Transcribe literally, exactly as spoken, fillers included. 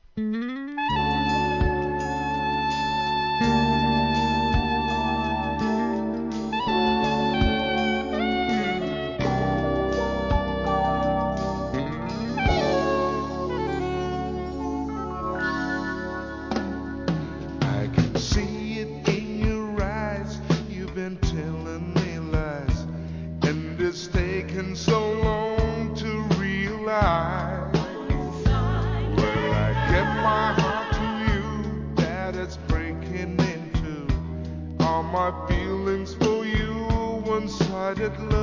I can see it in your eyes. You've been telling me lies, and it's taken so long to realize. Well, I get my heart to you, that it's breaking into all my feelings for you, one-sided love.